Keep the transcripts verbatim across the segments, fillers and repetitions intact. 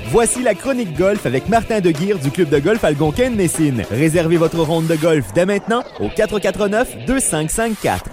Voici la chronique golf avec Martin Deguire du club de golf Algonquin de Messine. Réservez votre ronde de golf dès maintenant au quatre quatre neuf, deux cinq cinq quatre.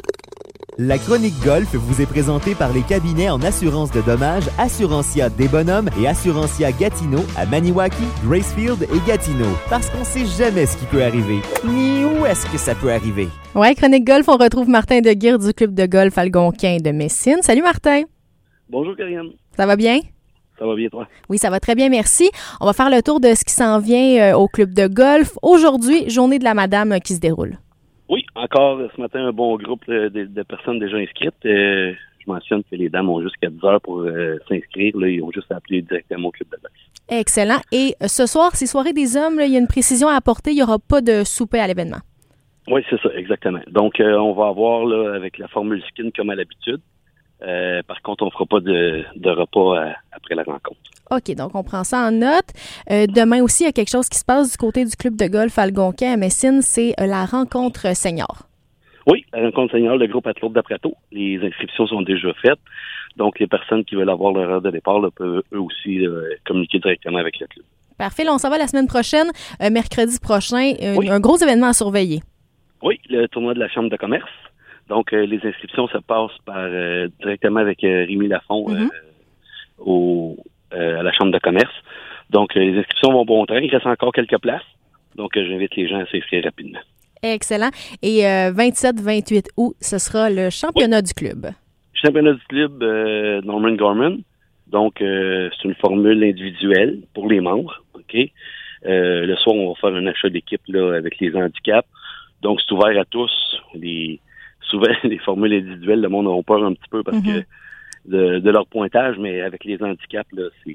La chronique golf vous est présentée par les cabinets en assurance de dommages Assurantia des Bonhommes et Assurantia Gatineau à Maniwaki, Gracefield et Gatineau. Parce qu'on sait jamais ce qui peut arriver, ni où est-ce que ça peut arriver. Ouais, chronique golf, on retrouve Martin Deguire du club de golf Algonquin de Messine. Salut Martin. Bonjour Karianne. Ça va bien? Ça va bien toi? Oui, ça va très bien, merci. On va faire le tour de ce qui s'en vient euh, au club de golf. Aujourd'hui, journée de la madame euh, qui se déroule. Oui, encore ce matin, un bon groupe de, de, de personnes déjà inscrites. Euh, je mentionne que les dames ont jusqu'à dix heures pour euh, s'inscrire. Là, ils ont juste appelé directement au club de golf. Excellent. Et euh, ce soir, c'est soirée des hommes. Là, il y a une précision à apporter. Il n'y aura pas de souper à l'événement. Oui, c'est ça, exactement. Donc, euh, on va avoir là, avec la formule skin comme à l'habitude. Euh, par contre, on ne fera pas de, de repas à, après la rencontre. OK, donc on prend ça en note. Euh, demain aussi, il y a quelque chose qui se passe du côté du club de golf Algonquin à Messine, c'est euh, la rencontre senior. Oui, la rencontre senior, le groupe Athlète d'Aprato. Les inscriptions sont déjà faites. Donc, les personnes qui veulent avoir leur heure de départ là, peuvent eux aussi euh, communiquer directement avec le club. Parfait, là, on s'en va la semaine prochaine, euh, mercredi prochain, euh, oui. un gros événement à surveiller. Oui, le tournoi de la Chambre de commerce. Donc, euh, les inscriptions se passent par euh, directement avec euh, Rémi Lafont mm-hmm. euh, au, euh, à la Chambre de commerce. Donc, euh, les inscriptions vont bon train. Il reste encore quelques places. Donc, euh, j'invite les gens à s'inscrire rapidement. Excellent. Et euh, vingt-sept vingt-huit août, ce sera le championnat oui. du club. Championnat du club euh, Norman Gorman. Donc, euh, c'est une formule individuelle pour les membres. OK? Euh, le soir, on va faire un achat d'équipe là, avec les handicaps. Donc, c'est ouvert à tous. Les Souvent, les formules individuelles, le monde a peur un petit peu parce mm-hmm. que de, de leur pointage, mais avec les handicaps, là, c'est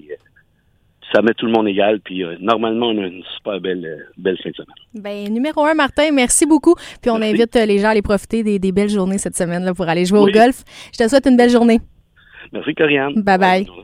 ça met tout le monde égal. Puis euh, normalement, on a une super belle, euh, belle fin de semaine. Ben numéro un, Martin, merci beaucoup. Puis on merci. invite les gens à aller profiter des, des belles journées cette semaine là, pour aller jouer oui. au golf. Je te souhaite une belle journée. Merci, Karianne. Bye bye.